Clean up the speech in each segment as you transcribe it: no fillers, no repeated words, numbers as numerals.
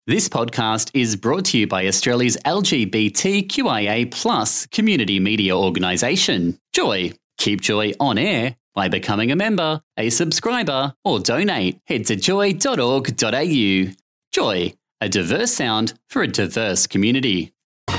This podcast is brought to you by Australia's LGBTQIA+ community media organisation, Joy. Keep Joy on air by becoming a member, a subscriber, or donate. Head to joy.org.au. Joy, a diverse sound for a diverse community.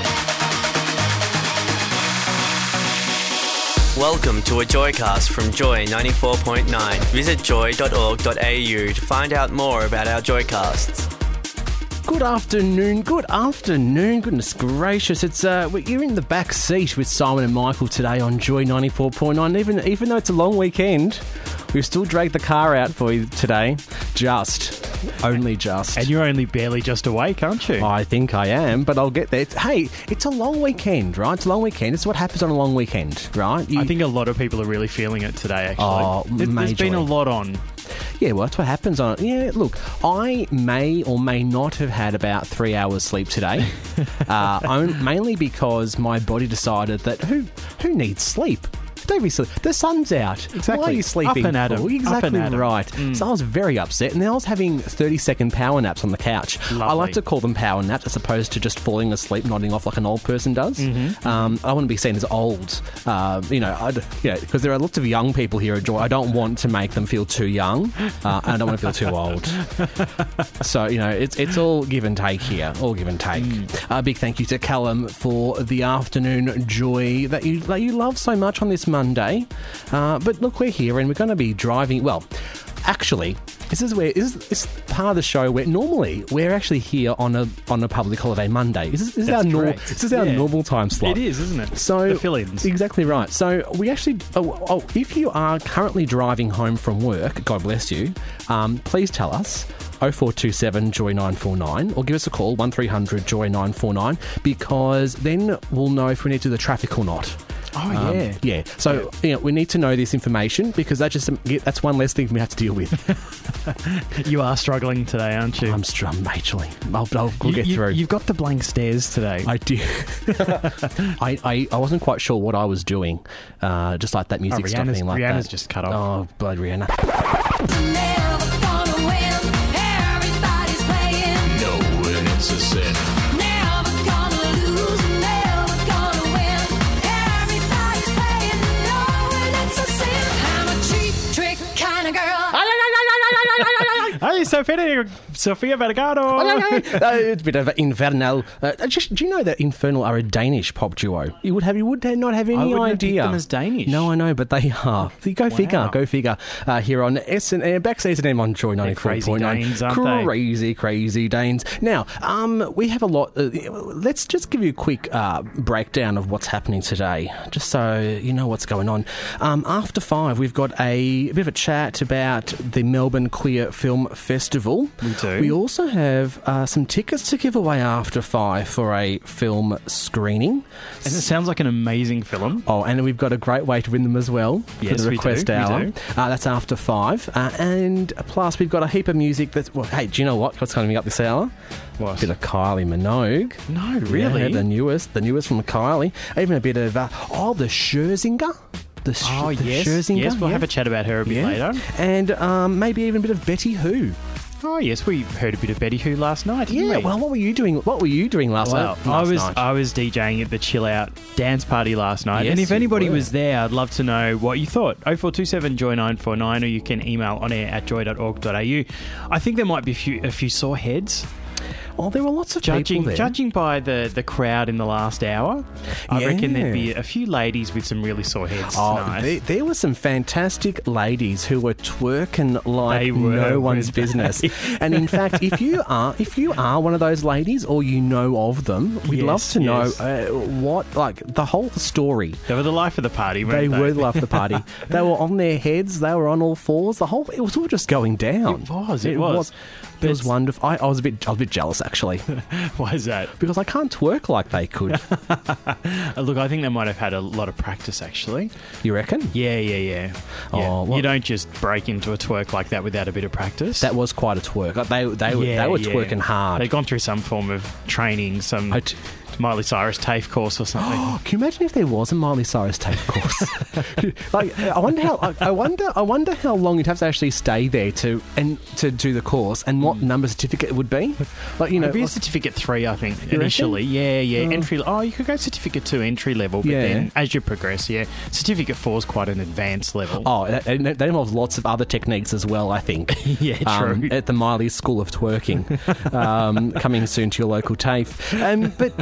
Welcome to a Joycast from Joy 94.9. Visit joy.org.au to find out more about our Joycasts. Good afternoon, goodness gracious. It's you're in the back seat with Simon and Michael today on Joy 94.9. Even though it's a long weekend, we've still dragged the car out for you today. Only just. And you're only barely just awake, aren't you? I think I am, but I'll get there. Hey, it's a long weekend, right? It's a long weekend. It's what happens on a long weekend, right? I think a lot of people are really feeling it today, actually. Oh, There's been a lot on. Yeah, well, that's what happens on it. Yeah, look, I may or may not have had about 3 hours sleep today, mainly because my body decided that who needs sleep? Don't be silly. The sun's out. Exactly. Why are you sleeping? Up and at 'em. Exactly Up and at 'em. right. So I was very upset, and then I was having 30-second power naps on the couch. Lovely. I like to call them power naps as opposed to just falling asleep, nodding off like an old person does. Mm-hmm. I want to be seen as old, because there are lots of young people here at Joy. I don't want to make them feel too young, and I don't want to feel too old. So, it's all give and take here. All give and take. A big thank you to Callum for the afternoon joy that you love so much on this Monday. But look, we're here and we're going to be driving. Well, actually, this is part of the show where normally we're actually here on a public holiday Monday. This is our normal time slot. It is, isn't it? So the fill-ins. Exactly right. So we actually, if you are currently driving home from work, God bless you, please tell us. 0427 Joy 949 or give us a call 1300 Joy 949 because then we'll know if we need to do the traffic or not. Oh, yeah. Yeah. So, we need to know this information because that's one less thing we have to deal with. You are struggling today, aren't you? I'm majorly. We'll get through. You've got the blank stares today. I did. I wasn't quite sure what I was doing. Just like that music stuff. Rihanna's just cut off. Oh, blood Rihanna. It's a sin. Never gonna lose, never gonna win. Everybody's playing, knowing it's a sin. I'm a cheap trick kind of girl. Hey, Sofia Vergara. It's a bit of Infernal. Do you know that Infernal are a Danish pop duo? You would not have any I wouldn't idea. have picked them as Danish. No, I know, but they are. Go Wow. figure. Here on backstage at M on Joy 94.9. Crazy Danes, aren't they? Crazy Danes. Now, we have a lot. Let's just give you a quick breakdown of what's happening today, just so you know what's going on. After 5, we've got a bit of a chat about the Melbourne Queer Film Festival. We do. We also have some tickets to give away after 5 for a film screening. And it sounds like an amazing film. Oh, and we've got a great way to win them as well Yes, for the we request do. hour. We do. That's after 5. And plus, we've got a heap of music that's... Well, hey, do you know what's coming up this hour? What? A bit of Kylie Minogue. No, really? Yeah, the newest from Kylie. Even a bit of... the Scherzinger. The Yes. Scherzinger. Yes, we'll have a chat about her a bit later. And maybe even a bit of Betty Who. Oh, yes, we heard a bit of Betty Who last night, didn't we? Well, what were you doing? What were you doing last night? I was DJing at the Chill Out dance party last night, Yes, and if you anybody were. was there, I'd love to know what you thought. 0427 Joy 949, or you can email on air at joy.org.au. I think there might be a few sore heads. Oh, there were lots of people there. Judging by the crowd in the last hour, I reckon there'd be a few ladies with some really sore heads tonight. There were some fantastic ladies who were twerking like no one's business. And in fact, if you are one of those ladies or you know of them, we'd love to know the whole story. They were the life of the party, weren't they? They were the life of the party. They were on their heads. They were on all fours. It was all just going down. It was. It was wonderful. I was a bit jealous, actually. Why is that? Because I can't twerk like they could. Look, I think they might have had a lot of practice, actually. You reckon? Yeah. Oh, well, you don't just break into a twerk like that without a bit of practice. That was quite a twerk. They were twerking hard. They'd gone through some form of training, Miley Cyrus TAFE course or something. Can you imagine if there was a Miley Cyrus TAFE course? Like, I wonder how long you'd have to actually stay there to do the course, and what number certificate it would be. Like, It'd be a certificate 3, I think, initially. Yeah. Entry. You could go certificate 2 entry level, but then as you progress, certificate 4 is quite an advanced level. Oh, that involves lots of other techniques as well, I think. Yeah, true. At the Miley School of Twerking, coming soon to your local TAFE. But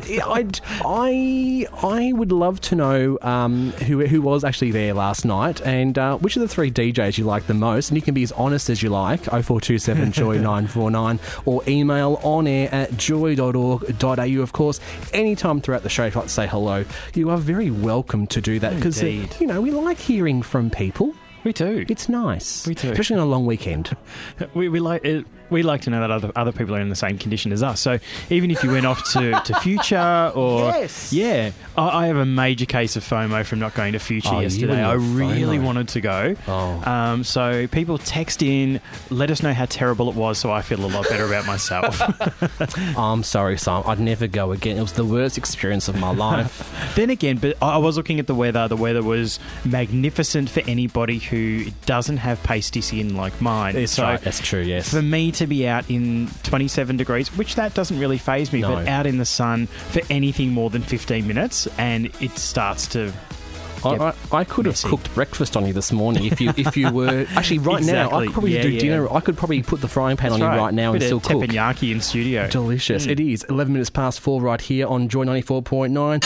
I would love to know who was actually there last night, and which of the 3 DJs you like the most. And you can be as honest as you like, 0427 Joy 949, or email onair@joy.org.au. Of course, anytime throughout the show, if you'd like to say hello, you are very welcome to do that, because we like hearing from people. We do. It's nice. We do. Especially on a long weekend. We like it. We like to know that other people are in the same condition as us. So even if you went off to Future or... Yes. Yeah. I have a major case of FOMO from not going to Future yesterday. I really wanted to go. Oh. So people text in, let us know how terrible it was, so I feel a lot better about myself. I'm sorry, Sam. I'd never go again. It was the worst experience of my life. Then again, but I was looking at the weather. The weather was magnificent for anybody who doesn't have pasty skin like mine. That's right. That's true, yes. For me to be out in 27 degrees, which that doesn't really faze me, but out in the sun for anything more than 15 minutes, and it starts to... I could have cooked breakfast on you this morning if you were... Actually, right now, I could probably do dinner. I could probably put the frying pan on you right now and still cook. Teppanyaki in studio. Delicious. It is. 11 minutes past 4 right here on Joy 94.9.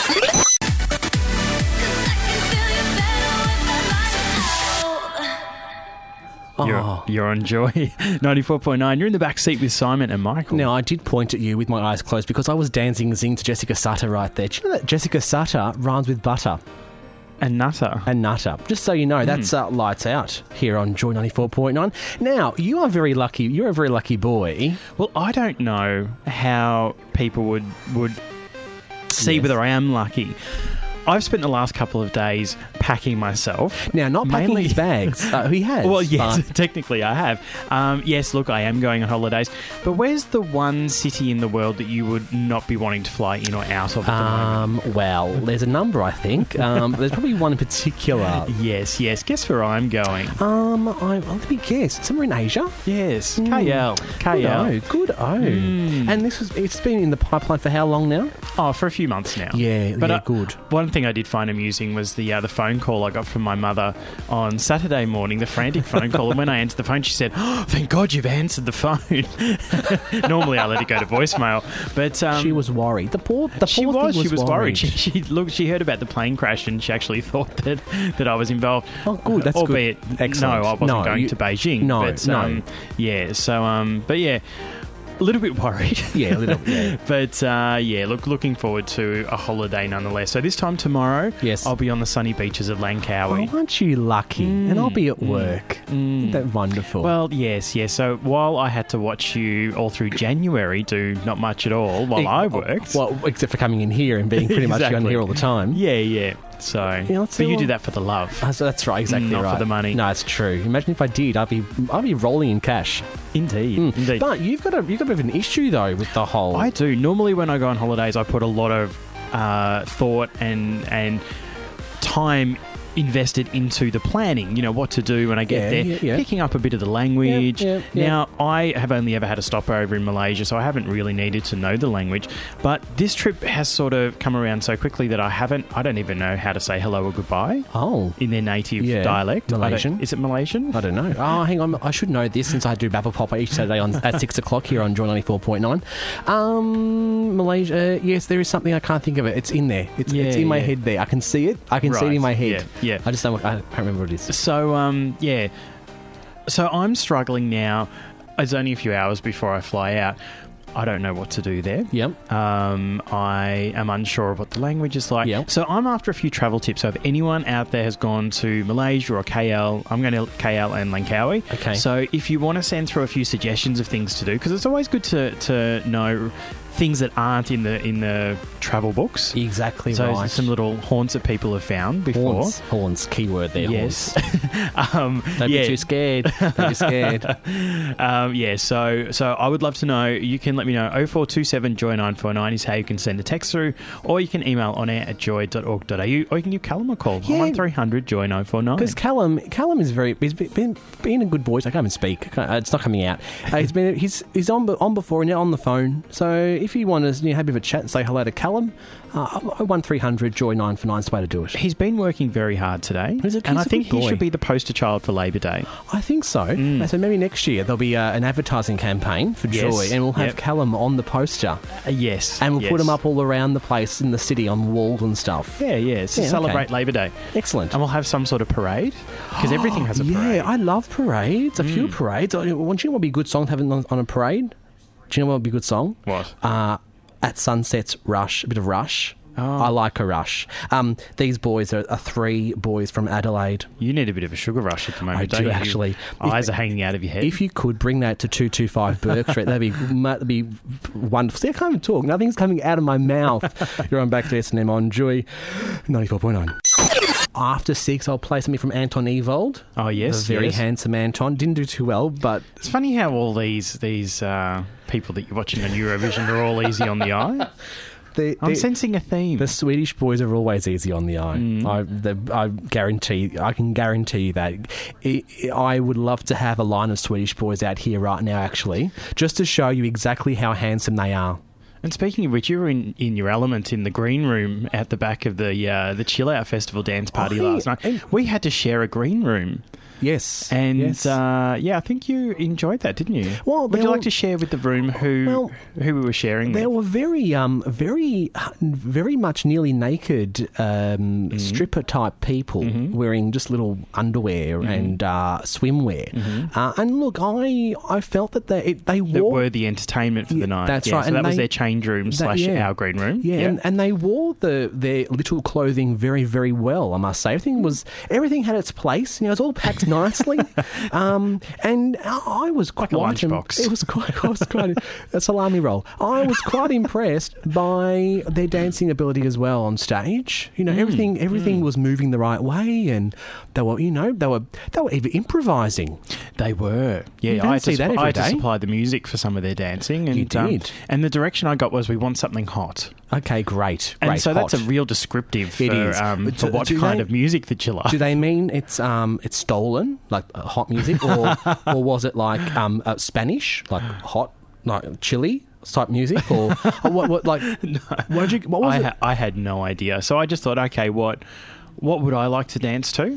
You're on Joy 94.9. You're in the back seat with Simon and Michael. Now, I did point at you with my eyes closed because I was dancing zing to Jessica Sutter right there. Do you know that Jessica Sutter rhymes with butter? And nutter. And nutter. Just so you know, that's lights out here on Joy 94.9. Now, you are very lucky. You're a very lucky boy. Well, I don't know how people would see whether I am lucky. I've spent the last couple of days packing myself. Now, not packing his bags. He has. Well, yes, technically I have. Yes, look, I am going on holidays. But where's the one city in the world that you would not be wanting to fly in or out of at the moment? Well, there's a number, I think. There's probably one in particular. Yes. Guess where I'm going. Let me guess. Somewhere in Asia? Yes. KL. Good. And it's been in the pipeline for how long now? Oh, for a few months now. But good. One thing I did find amusing was the phone call I got from my mother on Saturday morning, the frantic phone call. And when I answered the phone, she said, "Oh, thank God you've answered the phone." Normally I let it go to voicemail. But she was worried. The poor she was worried. She She heard about the plane crash and she actually thought that I was involved. Oh, good. That's albeit, good. Excellent. No, I wasn't going to Beijing. No. Yeah. So, but yeah. A little bit worried. Yeah, a little. Yeah. But, looking forward to a holiday nonetheless. So this time tomorrow, I'll be on the sunny beaches of Langkawi. Oh, aren't you lucky? And I'll be at work. Isn't that wonderful? Well, yes. So while I had to watch you all through January do not much at all while I worked. Well, except for coming in here and being pretty much on here all the time. Yeah. So, but you do that for the love. That's right, exactly not for the money. No, it's true. Imagine if I did, I'd be rolling in cash. Indeed. But you've got a bit of an issue though with the whole. I do. Normally, when I go on holidays, I put a lot of thought and time invested into the planning, what to do when I get there, picking up a bit of the language. Now, I have only ever had a stopover in Malaysia, so I haven't really needed to know the language, but this trip has sort of come around so quickly that I don't even know how to say hello or goodbye in their native dialect. Malaysian. Is it Malaysian? I don't know. Oh, hang on. I should know this since I do Babble Popper each Saturday at 6 o'clock here on Joy 94.9. Malaysia, yes, there is something I can't think of it. It's in there. It's in my head there. I can see it. I can see it in my head. Yeah. I can't remember what it is. So, So I'm struggling now. It's only a few hours before I fly out. I don't know what to do there. Yep. I am unsure of what the language is like. Yep. So I'm after a few travel tips. So if anyone out there has gone to Malaysia or KL, I'm going to KL and Langkawi. Okay. So if you want to send through a few suggestions of things to do, because it's always good to know things that aren't in the travel books. Exactly So right. some little haunts that people have found before. Haunts, keyword there. Yes. Haunts. Don't be too scared. Don't be scared. So I would love to know. You can let me know. 0427 Joy 949 is how you can send a text through, or you can email onair@joy.org.au, or you can give Callum a call. Yeah. 1300 Joy 949. Because Callum is he's been a good boy. I can't even speak. It's not coming out. He's on before and now on the phone. So if you want to have a bit of a chat and say hello to Callum, 1300 Joy 949 is the way to do it. He's been working very hard today, He's and I a think good he boy. should be the poster child for Labor Day. I think so. So maybe next year there'll be an advertising campaign for Yes. Joy, and we'll have Yep. Callum on the poster, Yes. and we'll yes. put him up all around the place in the city on walls and stuff. Yeah, yeah. To Yeah, celebrate okay. Labor Day. Excellent. And we'll have some sort of parade, because everything has a parade. Yeah, I love parades. A few parades. Do you know what would be a good song to have on a parade? Do you know what would be a good song? What? At Sunset's Rush, a bit of Rush. Oh. I like a Rush. These boys are three boys from Adelaide. You need a bit of a sugar rush at the moment, I don't do, you? actually. Eyes are hanging out of your head. If you could bring that to 225 Burke Street, that'd be wonderful. See, I can't even talk. Nothing's coming out of my mouth. You're on back to S&M on Joy 94.9. After 6, I'll play something from Anton Ewald. Oh, yes, The very yes. handsome Anton. Didn't do too well, but It's funny how all these people that you're watching on Eurovision are all easy on the eye. I'm sensing a theme. the Swedish boys are always easy on the eye. I can guarantee you that. I would love to have a line of Swedish boys out here right now, actually, just to show you exactly how handsome they are. And speaking of which, you were in your element in the green room at the back of the Chill Out Festival dance party last night. We had to share a green room. Yes. And yes. I think you enjoyed that, didn't you? Well, would you there like were- to share with the room who we were sharing They with? were very much nearly naked stripper type people wearing just little underwear and swimwear. And look, I felt that they That wore were the entertainment for the night. that's Yeah, right. So And that was they- their change room / our green room. Yeah, and they wore their little clothing very, very well, I must say. Everything had its place. It was all packed nicely. And I was quite... a lunchbox. It was quite a salami roll. I was quite impressed by their dancing ability as well on stage. Everything was moving the right way, and they were even improvising. They were. You Yeah, don't I had, see to, that every I had to day. supply the music for some of their dancing. And, You did. And the direction I got was we want something hot. Okay, great. And great, so that's a hot. real descriptive It for, is. for what Do kind they- of music that you like. Do they mean it's stolen, like hot music, or was it like Spanish, like hot, like chili type music, or what? Like, what was it? I had no idea. So I just thought, okay, what would I like to dance to?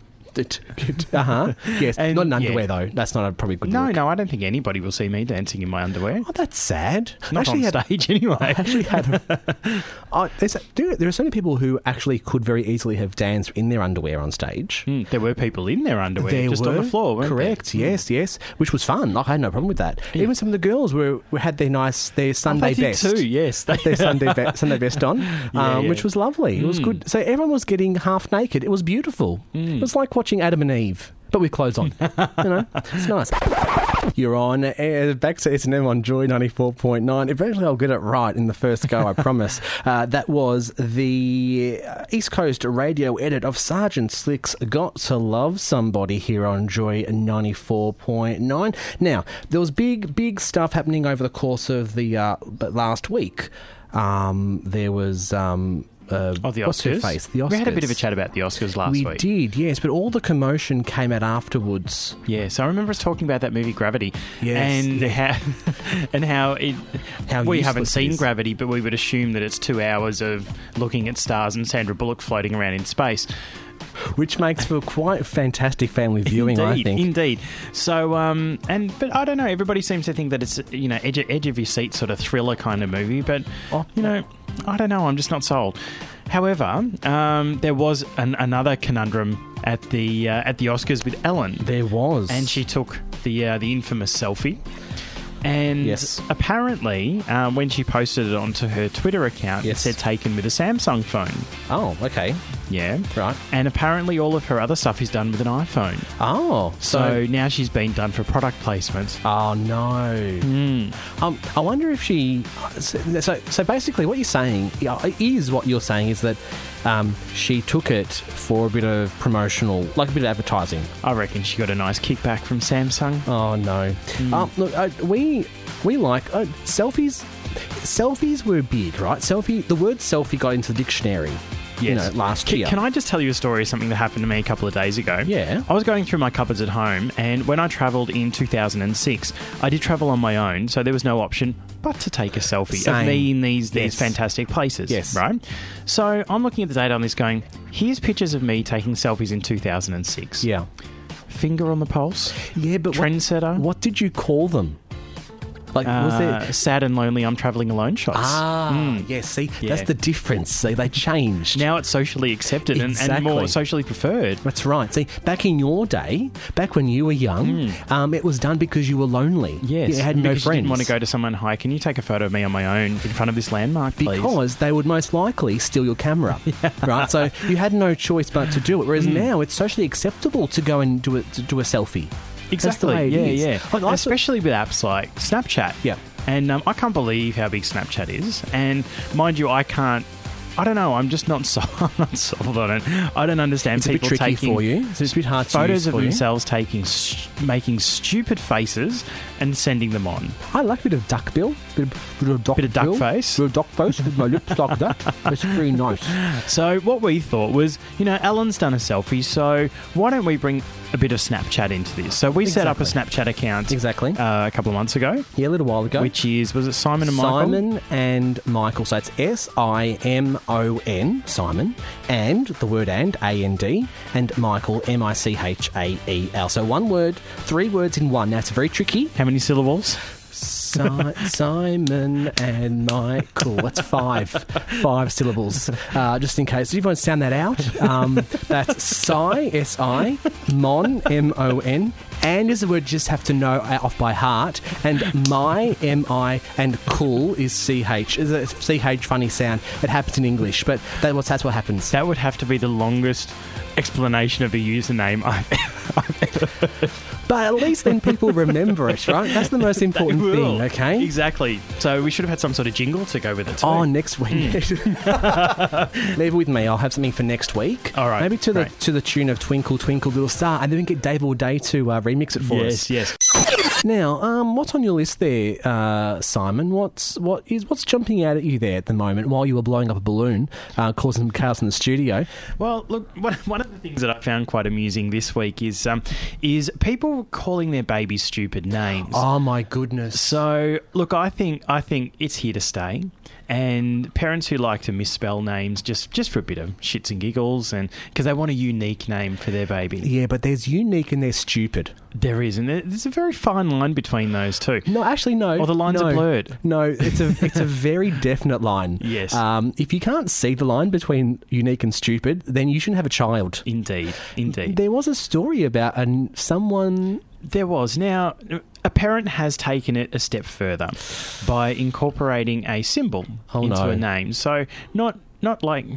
Yes, And, not in yeah. underwear though. That's not a probably good. No, look. I don't think anybody will see me dancing in my underwear. Oh, that's sad. Not on stage, anyway. I actually had. There are so many people who actually could very easily have danced in their underwear on stage. There were people in their underwear There just on were, the floor, weren't correct? there? Yes, which was fun. Like, I had no problem with that. Even some of the girls had their Sunday They did best. too, yes. Their Sunday best on, Yeah. which was lovely. It was good. So everyone was getting half naked. It was beautiful. It was like watching Adam and Eve, but with clothes on. It's nice. You're on back to S&M on Joy 94.9. Eventually I'll get it right in the first go, I promise. That was the East Coast radio edit of Sergeant Slick's Got to Love Somebody here on Joy 94.9. Now, there was big stuff happening over the course of the last week. There was... The what's her Oscars? face? The Oscars. We had a bit of a chat about the Oscars last We week. did, yes, but all the commotion came out afterwards. Yes, I remember us talking about that movie Gravity, Yes. and how we useless haven't it seen is. Gravity, but we would assume that it's 2 hours of looking at stars and Sandra Bullock floating around in space. Which makes for quite fantastic family viewing, I think. Indeed. So, but I don't know. Everybody seems to think that it's edge of your seat sort of thriller kind of movie, but I don't know. I'm just not sold. However, there was another conundrum at the Oscars with Ellen. There was. And she took the infamous selfie. And Yes. apparently, when she posted it onto her Twitter account, Yes. it said taken with a Samsung phone. Oh, okay. Yeah. Right. And apparently all of her other stuff is done with an iPhone. Oh, So now she's been done for product placements. Oh no! I wonder if she. So basically, what you're saying is that she took it for a bit of promotional, like a bit of advertising. I reckon she got a nice kickback from Samsung. Oh no! Look, we like selfies. Selfies were big, right? The word selfie got into the dictionary. Yes. Last year. Can I just tell you a story of something that happened to me a couple of days ago? Yeah. I was going through my cupboards at home, and when I travelled in 2006, I did travel on my own, so there was no option but to take a selfie of me in these fantastic places. Yes. Right? So I'm looking at the data on this going, here's pictures of me taking selfies in 2006. Yeah. Finger on the pulse. Yeah, but Trendsetter. What did you call them? Like, was there sad and lonely, I'm travelling alone shots. Yes, see, that's the difference. See, they changed. Now it's socially accepted and more socially preferred. That's right. See, back in your day, back when you were young, it was done because you were lonely. Yes. You had no because friends. You didn't want to go to someone, hi, can you take a photo of me on my own in front of this landmark, please? Because they would most likely steal your camera, right? So you had no choice but to do it. Whereas now it's socially acceptable to go and do a selfie. Exactly. That's the way it is. Like, especially with apps like Snapchat. Yeah. And I can't believe how big Snapchat is. And mind you, I don't know. I'm just not I'm not sold on it. I don't understand It's people a bit tricky taking for you. It's a bit hard to photos use of for you. themselves making stupid faces and sending them on. I like a bit of duck bill, bit of duck face. bit of duck face with my lips like that. It's very nice. So what we thought was, Alan's done a selfie, so why don't we bring a bit of Snapchat into this? So we set up a Snapchat account Exactly. a couple of months ago. Yeah, a little while ago. Which was it Simon and Michael? Simon and Michael. So it's SIMON, Simon, and the word AND, and Michael, MICHAEL. So one word, 3 words in one. Now it's very tricky. How many syllables? Simon and Michael. That's 5 syllables. Just in case. If you want to sound that out, that's Si, Mon, MON. And is a word you just have to know off by heart. And my, MI, and cool is CH. Is a CH funny sound. It happens in English, but that's what happens. That would have to be the longest explanation of a username I've ever heard. But at least then people remember it, right? That's the most important thing, okay? Exactly. So we should have had some sort of jingle to go with it too. Oh, next week. Leave it with me. I'll have something for next week. All right. Maybe to the tune of Twinkle, Twinkle, Little Star. And then we can get Dave All Day to remix it for us. Yes. Now, what's on your list there, Simon? What's jumping out at you there at the moment while you were blowing up a balloon, causing some chaos in the studio? Well, look, one of the things that I found quite amusing this week is people calling their babies stupid names. Oh my goodness! So, look, I think it's here to stay. And parents who like to misspell names just for a bit of shits and giggles, and because they want a unique name for their baby. Yeah, but there's unique and there's stupid. There is, and there's a very fine line between those two. No, actually, no. Or the lines are blurred. No, it's a very definite line. Yes. If you can't see the line between unique and stupid, then you shouldn't have a child. Indeed. There was a story about someone... There was. Now, a parent has taken it a step further by incorporating a symbol into a name. So not unlike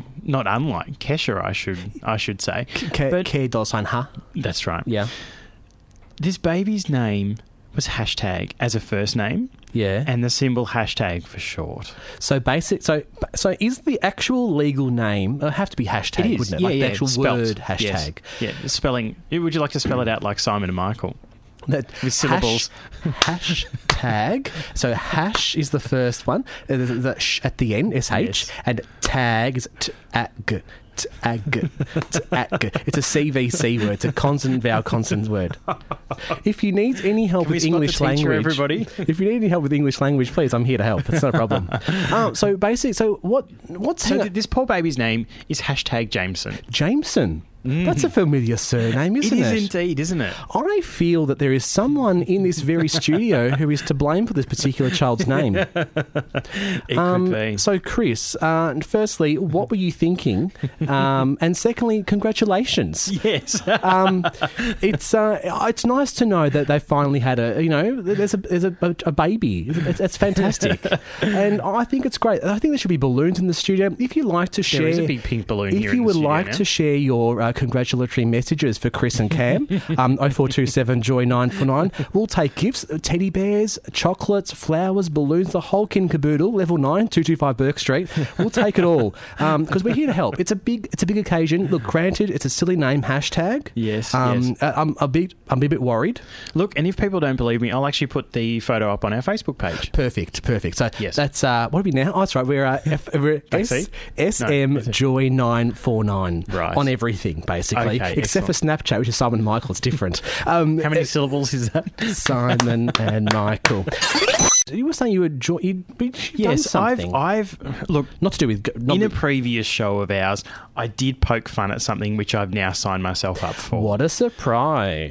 Kesha, I should say. Ke-do-san-ha. That's right. Yeah. This baby's name was hashtag as a first name. Yeah. And the symbol hashtag for short. So so is the actual legal name it'll have to be hashtag, it is. wouldn't it? Like the actual word hashtag. Yes. Yeah. Spelling. Would you like to spell it out like Simon and Michael? With syllables. Hashtag. So hash is the first one. The sh at the end, SH. Yes. And tag is tag. Tag. It's a CVC word. It's a consonant vowel consonant word. If you need any help with English language, everybody? If you need any help with English language, please, I'm here to help. It's not a problem. So basically, this poor baby's name is hashtag Jameson. Jameson. That's a familiar surname, isn't it? It is indeed, isn't it? I feel that there is someone in this very studio who is to blame for this particular child's name. It could be. So, Chris, firstly, what were you thinking And secondly, congratulations. Yes. It's nice to know that they finally had there's a baby. It's fantastic, and I think it's great. I think there should be balloons in the studio. If you like to share, There is a big pink balloon if here you in the would studio like now. to share your congratulatory messages for Chris and Cam, 0427 Joy 949. We'll take gifts, teddy bears, chocolates, flowers, balloons, the whole kin caboodle. Level 9, 225 Burke Street. We'll take it all because we're here to help. It's a big occasion. Look, granted, it's a silly name hashtag. Yes, yes. yes. I'm a bit worried. Look, and if people don't believe me, I'll actually put the photo up on our Facebook page. Perfect. So Yes. that's what are we now? Oh, that's right. We're Backseat? SM No, Joy 949 Right. on everything basically, Okay, except for Snapchat, which is Simon Michael. It's different. How many syllables is that? Simon and Michael. You were saying you'd done Yes, something. I've look. Not to do with In a previous show of ours, I did poke fun at something which I've now signed myself up for. What a surprise!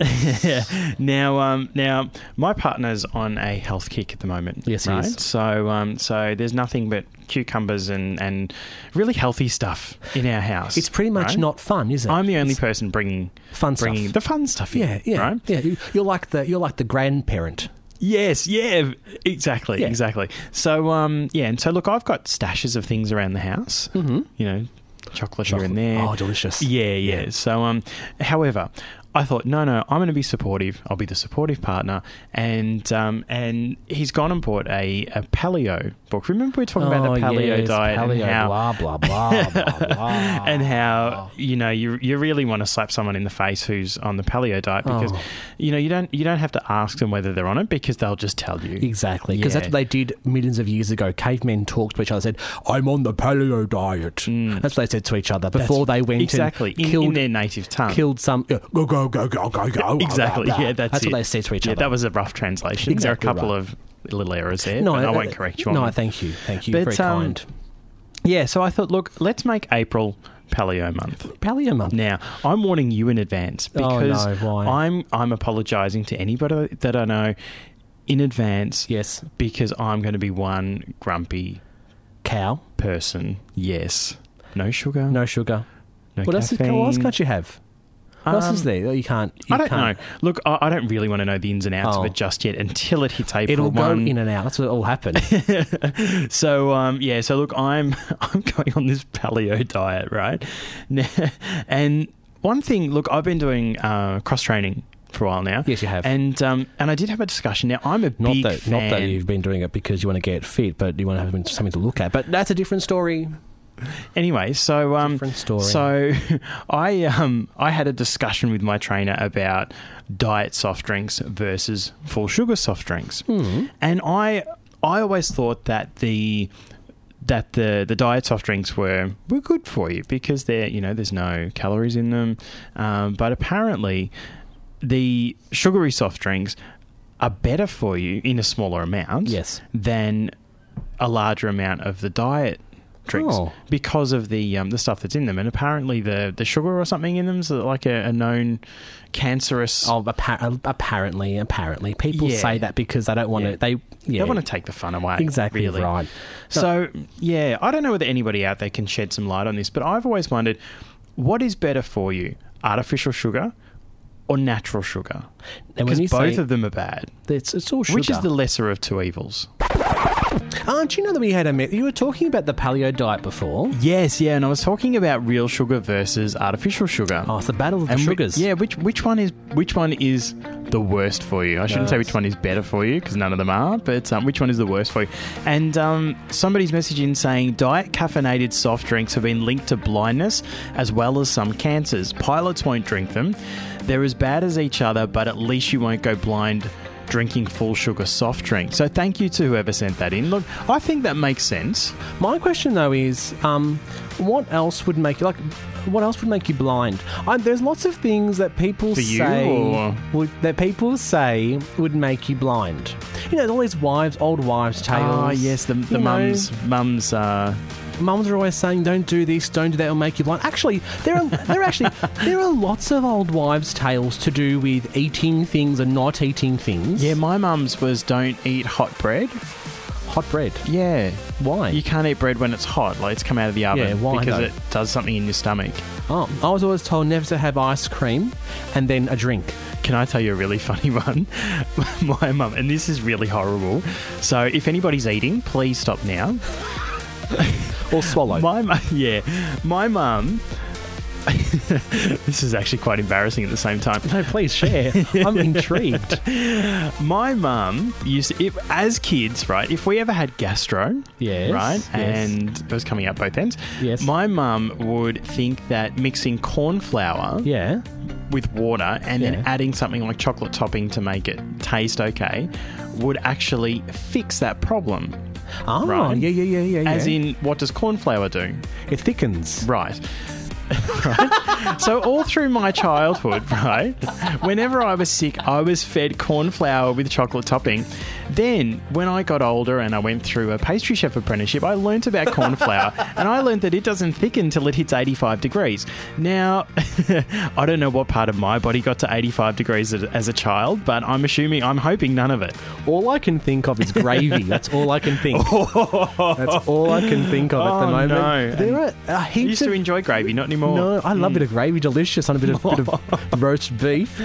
Now, my partner's on a health kick at the moment. Yes, he right? is. So there's nothing but cucumbers and really healthy stuff in our house. It's pretty much right? not fun, is it? I'm the only person bringing stuff. the fun stuff in. Yeah. Right? Yeah, you're like the grandparent. Yes, yeah, exactly, Yeah. exactly. So, and so look, I've got stashes of things around the house. Mm-hmm. You know, chocolate here and there. Oh, delicious. Yeah. So, however, I thought, no, I'm going to be supportive. I'll be the supportive partner, and he's gone and bought a paleo book. Remember we were talking about the paleo diet paleo, and how blah blah blah blah blah, and how you really want to slap someone in the face who's on the paleo diet because you don't have to ask them whether they're on it because they'll just tell you exactly because that's what they did millions of years ago. Cavemen talked to each other, said, "I'm on the paleo diet." That's what they said to each other before they went exactly and killed in their native tongue. Killed some go. Exactly. Yeah, that's what it. they said to each Yeah, other. that was a rough translation. Exactly There are a couple right. of little errors there. No, I won't correct you on No, them. thank you. But, Very kind. Yeah, so I thought, look, let's make April Paleo Month. Paleo month. Now, I'm warning you in advance because no, why? I'm apologising to anybody that I know in advance. Yes. Because I'm going to be one grumpy Cow. person. Yes. No sugar. No sugar. No What else caffeine. can't you have? What else is there? You can't. I don't know. Look, I don't really want to know the ins and outs of it just yet until it hits April. It'll 1. go in and out. That's what will happen. So, so look, I'm going on this paleo diet, right? And one thing, look, I've been doing cross training for a while now. Yes, you have. And I did have a discussion. Now, I'm a big fan. Not that you've been doing it because you want to get fit, but you want to have something to look at. But that's a different story. Anyway, so Different story. So I had a discussion with my trainer about diet soft drinks versus full sugar soft drinks, and I always thought that the diet soft drinks were good for you because there's no calories in them, but apparently the sugary soft drinks are better for you in a smaller amount, Yes. than a larger amount of the diet drinks because of the stuff that's in them, and apparently the sugar or something in them is like a known cancerous. Apparently, people Yeah. say that because they don't want to. They want to take the fun away. Exactly really. right. So I don't know whether anybody out there can shed some light on this, but I've always wondered what is better for you, artificial sugar or natural sugar? And when Because you both say of them are bad. it's all sugar. Which is the lesser of two evils? Do you know that we had you were talking about the paleo diet before? Yes, and I was talking about real sugar versus artificial sugar. Oh, it's the battle of the sugars. Which one is the worst for you? I shouldn't say which one is better for you because none of them are, but which one is the worst for you? And somebody's message in saying diet caffeinated soft drinks have been linked to blindness as well as some cancers. Pilots won't drink them. They're as bad as each other, but at least you won't go blind drinking full sugar soft drink. So thank you to whoever sent that in. Look, I think that makes sense. My question though is, what else would make you blind? There's lots of things that people For you, say or- would make you blind. You know, all these old wives' tales. Oh, yes, the mums. Mums are always saying, "Don't do this, don't do that, it'll make you blind." Actually, there are lots of old wives' tales to do with eating things and not eating things. Yeah, my mum's was don't eat hot bread. Hot bread. Yeah. Why? You can't eat bread when it's hot, like it's come out of the oven. Yeah, why because though? it does something in your stomach. Oh, I was always told never to have ice cream and then a drink. Can I tell you a really funny one? My mum, and this is really horrible. So if anybody's eating, please stop now. Or swallow. My mum. This is actually quite embarrassing at the same time. No, please share. I'm intrigued. My mum used to, as kids, right? If we ever had gastro, Yes, right, yes. and it was coming out both ends. Yes. My mum would think that mixing corn flour Yeah. with water and Yeah. then adding something like chocolate topping to make it taste okay would actually fix that problem. Oh, Right. yeah. As in, what does corn flour do? It thickens. Right. Right. So all through my childhood, right, whenever I was sick, I was fed corn flour with chocolate topping. Then, when I got older and I went through a pastry chef apprenticeship, I learnt about corn flour, and I learnt that it doesn't thicken until it hits 85 degrees. Now, I don't know what part of my body got to 85 degrees as a child, but I'm hoping none of it. All I can think of is gravy. That's all I can think. That's all I can think of at the moment. No. There are I heaps used to of... enjoy gravy, not anymore. No, I love a bit of gravy, delicious, on a bit of roast beef.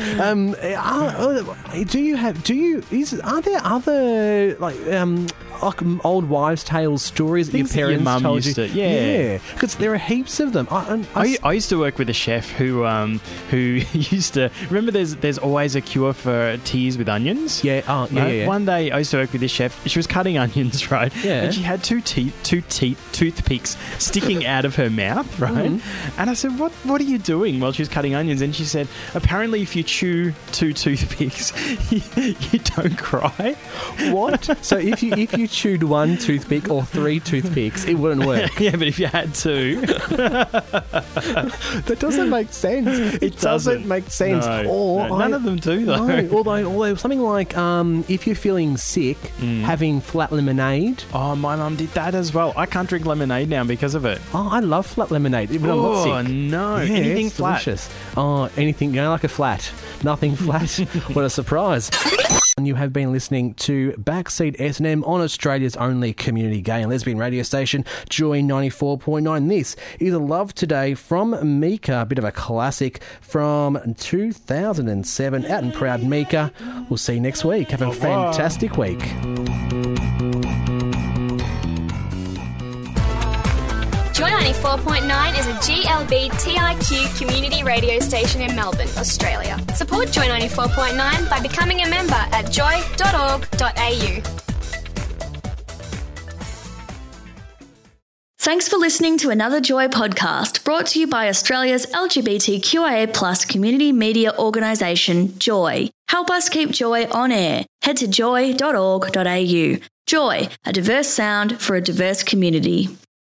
Are there other like old wives' tales stories that your Things that your parents mum told used you? to- yeah. because there are heaps of them. I used to work with a chef who used to remember. There's always a cure for tears with onions. Yeah. Oh, yeah, Right? yeah. One day I used to work with this chef. She was cutting onions, right? Yeah. And she had two toothpicks sticking out of her mouth, right? Mm-hmm. And I said, "What are you doing?" While she was cutting onions, and she said, "Apparently, if you chew two toothpicks, you don't cry." What? So if you chewed one toothpick or three toothpicks, it wouldn't work. Yeah, but if you had two, That doesn't make sense. It doesn't make sense. No, Or no, none of them do though. No, although something like if you're feeling sick, having flat lemonade. Oh, my mum did that as well. I can't drink lemonade now because of it. Oh, I love flat lemonade when I'm not sick. No, Yeah, anything it's flat. delicious. Oh, anything, like a flat. Nothing flat. What a surprise. And you have been listening to Backseat S&M on Australia's only community gay and lesbian radio station, Joy 94.9. This is a Love Today from Mika, a bit of a classic from 2007. Out and proud, Mika. We'll see you next week. Have a fantastic week. Joy 94.9 is a GLBTIQ community radio station in Melbourne, Australia. Support Joy 94.9 by becoming a member at joy.org.au. Thanks for listening to another Joy podcast brought to you by Australia's LGBTQIA+ community media organisation, Joy. Help us keep Joy on air. Head to joy.org.au. Joy, a diverse sound for a diverse community.